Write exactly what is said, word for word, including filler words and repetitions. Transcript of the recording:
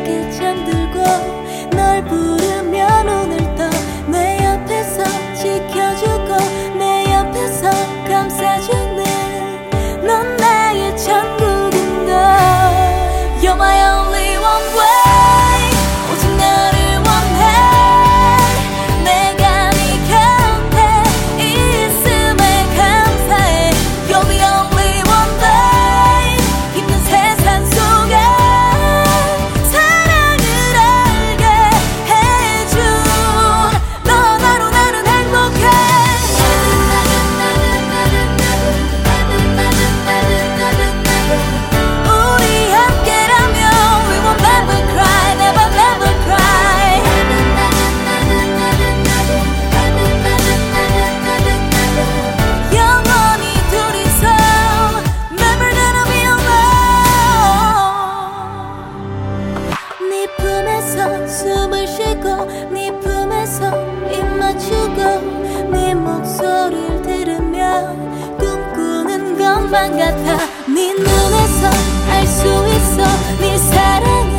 내게 잠들고 널 부르면 오늘도 내 옆에서 지켜주고 내 옆에서 감싸주는 넌 나의 천국인 걸. You're my only one way. 오직 너를 원해. 내가 네 곁에 있음에 감사해. You're the only one way. 힘든 세상 속에 사랑을 알게 해준 너 하루 나는 행복해. 우리 함께라면 we will never cry, never never cry. 영원히 둘이서 never gonna be alone. 네 품에서 숨을 쉬고 네 품에서 입 맞추고 네 목소리를 들으며 꿈꾸는 것만 같아. 네 눈에서 알 수 있어 네 사랑이